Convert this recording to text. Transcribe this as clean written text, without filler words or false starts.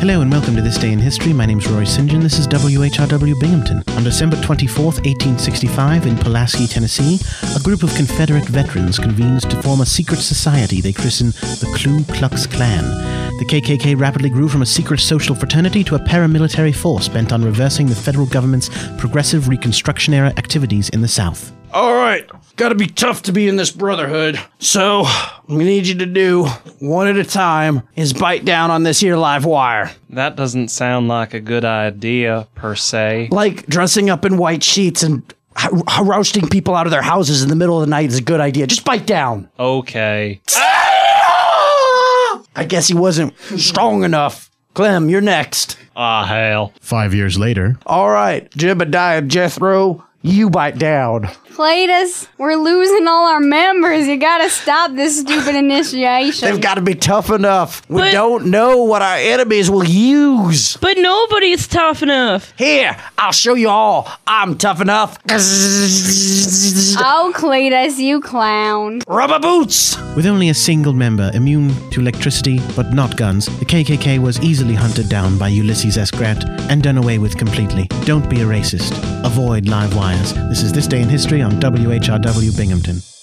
Hello and welcome to This Day in History. My name's Rory St. John. This is WHRW Binghamton. On December 24th, 1865, in Pulaski, Tennessee, a group of Confederate veterans convenes to form a secret society they christen the Ku Klux Klan. The KKK rapidly grew from a secret social fraternity to a paramilitary force bent on reversing the federal government's progressive Reconstruction-era activities in the South. All right, gotta be tough to be in this brotherhood. So, what we need you to do, one at a time, is bite down on this here live wire. That doesn't sound like a good idea, per se. Like dressing up in white sheets and roasting people out of their houses in the middle of the night is a good idea. Just bite down. Okay. I guess he wasn't strong enough. Clem, you're next. Ah, hell. 5 years later. All right, Jebediah Jethro, you bite down. Cletus, we're losing all our members. You gotta stop this stupid initiation. They've got to be tough enough. We don't know what our enemies will use. But nobody's tough enough. Here, I'll show you all. I'm tough enough. Oh, Cletus, you clown. Rubber boots. With only a single member immune to electricity but not guns, the KKK was easily hunted down by Ulysses S. Grant and done away with completely. Don't be a racist. Avoid live wires. This is This Day in History on WHRW Binghamton.